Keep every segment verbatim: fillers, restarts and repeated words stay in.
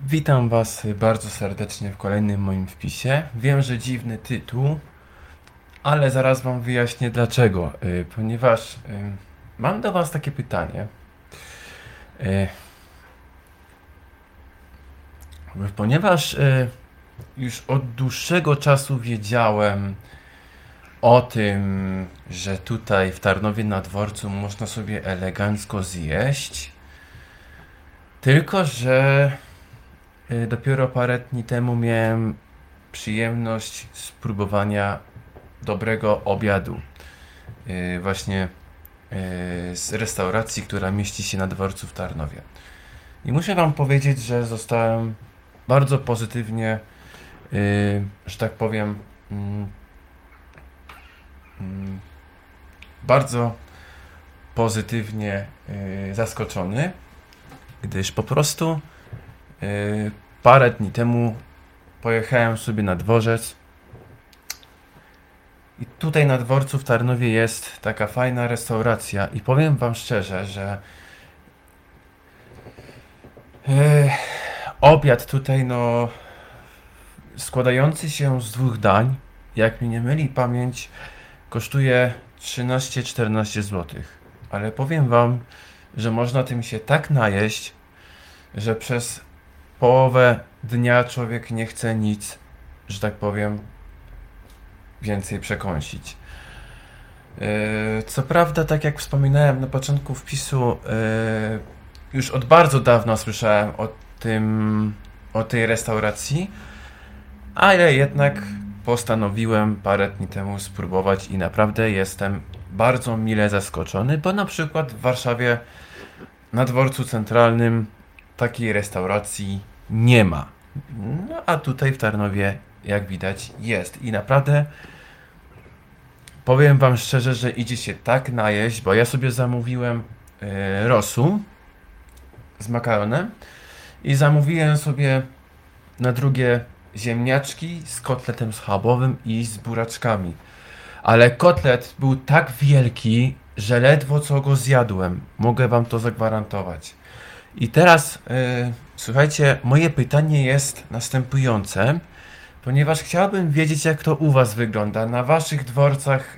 Witam Was bardzo serdecznie w kolejnym moim wpisie. Wiem, że dziwny tytuł, ale zaraz Wam wyjaśnię dlaczego. Y, Ponieważ y, mam do Was takie pytanie. Y, Ponieważ y, już od dłuższego czasu wiedziałem o tym, że tutaj w Tarnowie na dworcu można sobie elegancko zjeść. Tylko że y, dopiero parę dni temu miałem przyjemność spróbowania dobrego obiadu. Yy, właśnie yy, z restauracji, która mieści się na dworcu w Tarnowie. I muszę Wam powiedzieć, że zostałem bardzo pozytywnie, yy, że tak powiem, mm, mm, bardzo pozytywnie yy, zaskoczony, gdyż po prostu yy, parę dni temu pojechałem sobie na dworzec. I tutaj na dworcu w Tarnowie jest taka fajna restauracja i powiem Wam szczerze, że e, obiad tutaj no składający się z dwóch dań, jak mi nie myli pamięć, kosztuje trzynaście czternaście złotych. Ale powiem Wam, że można tym się tak najeść, że przez połowę dnia człowiek nie chce nic, że tak powiem, więcej przekąsić. Yy, Co prawda, tak jak wspominałem na początku wpisu, yy, już od bardzo dawna słyszałem o tym, o tej restauracji, ale jednak postanowiłem parę dni temu spróbować i naprawdę jestem bardzo mile zaskoczony, bo na przykład w Warszawie na dworcu centralnym takiej restauracji nie ma. No a tutaj w Tarnowie, jak widać, jest i naprawdę powiem Wam szczerze, że idzie się tak najeść, bo ja sobie zamówiłem e, rosół z makaronem i zamówiłem sobie na drugie ziemniaczki z kotletem schabowym i z buraczkami. Ale kotlet był tak wielki, że ledwo co go zjadłem. Mogę Wam to zagwarantować. I teraz, e, słuchajcie, moje pytanie jest następujące. Ponieważ chciałbym wiedzieć, jak to u Was wygląda na Waszych dworcach yy,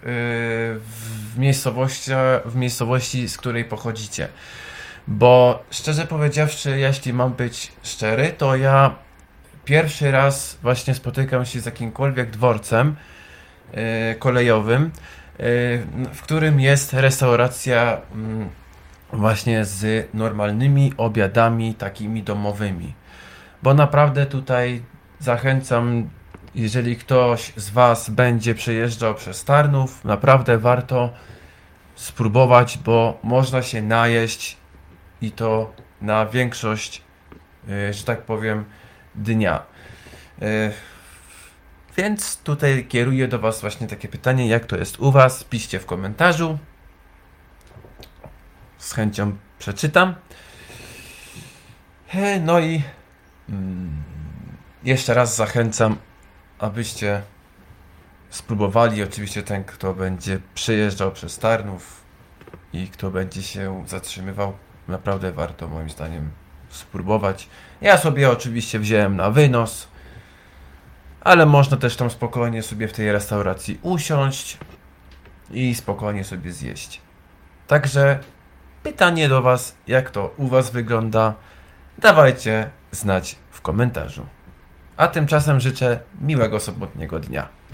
w miejscowości, w miejscowości, z której pochodzicie. Bo szczerze powiedziawszy, jeśli mam być szczery, to ja pierwszy raz właśnie spotykam się z jakimkolwiek dworcem yy, kolejowym, yy, w którym jest restauracja yy, właśnie z normalnymi obiadami takimi domowymi. Bo naprawdę tutaj zachęcam, jeżeli ktoś z Was będzie przejeżdżał przez Tarnów, naprawdę warto spróbować, bo można się najeść i to na większość, yy, że tak powiem, dnia. Yy, Więc tutaj kieruję do Was właśnie takie pytanie, jak to jest u Was? Piszcie w komentarzu. Z chęcią przeczytam. Yy, No i mm, jeszcze raz zachęcam, abyście spróbowali. Oczywiście ten, kto będzie przejeżdżał przez Tarnów i kto będzie się zatrzymywał, naprawdę warto moim zdaniem spróbować. Ja sobie oczywiście wziąłem na wynos, ale można też tam spokojnie sobie w tej restauracji usiąść i spokojnie sobie zjeść. Także pytanie do Was, jak to u Was wygląda, dawajcie znać w komentarzu. A tymczasem życzę miłego sobotniego dnia.